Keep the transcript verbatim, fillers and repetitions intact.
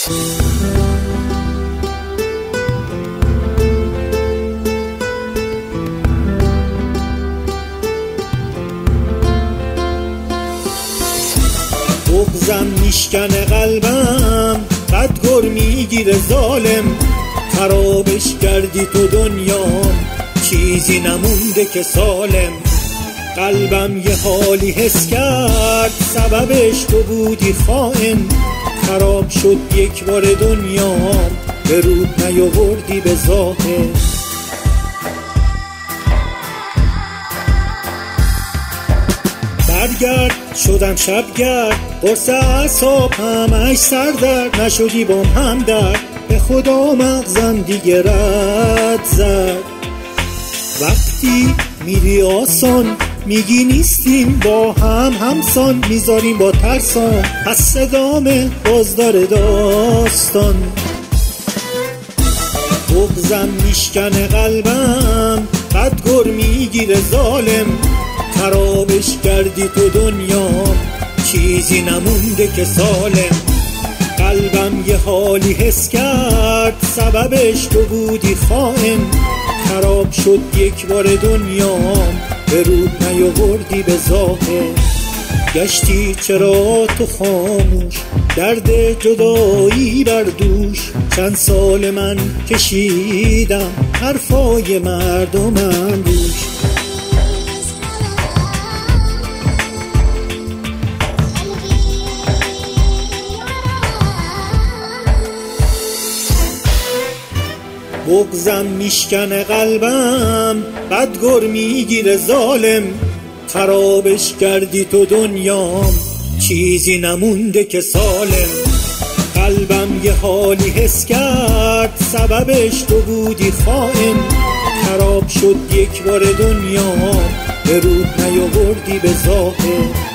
بغضم میشکنه قلبم، قد گر میگیره ظالم. خرابش کردی تو دنیام، چیزی نمونده که سالم. قلبم یه حالی حس کرد، سببش تو بودی خائن. خراب شد یک بار دنیام، به رود نیاوردی به ظاهر. برگرد شدم شبگرد، قرص اعصاب همش سردرد. نشدی بام همدرد، به خدا مغزم دیگه رد زد. وقتی میری آسان میگی نیستیم با هم همسان، میذاریم با ترسان پس صدام بازدار داستان. بغضم میشکنه قلبم، قد گر میگیره ظالم. خرابش کردی تو دنیام، چیزی نمونده که سالم. قلبم یه حالی حس کرد، سببش تو بودی خائن. خراب شد یک بار دنیام، به رود نیاوردی به ظاهر. گشتی چرا تو خاموش، درد جدایی بر دوش. چند سال من کشیدم حرفای مردمم روش. بغضم میشکنه قلبم، قد گر میگیره ظالم. خرابش کردی تو دنیام، چیزی نمونده که سالم. قلبم یه حالی حس کرد، سببش تو بودی خائن. خراب شد یک بار دنیام، به رود نیاوردی به ظاهر.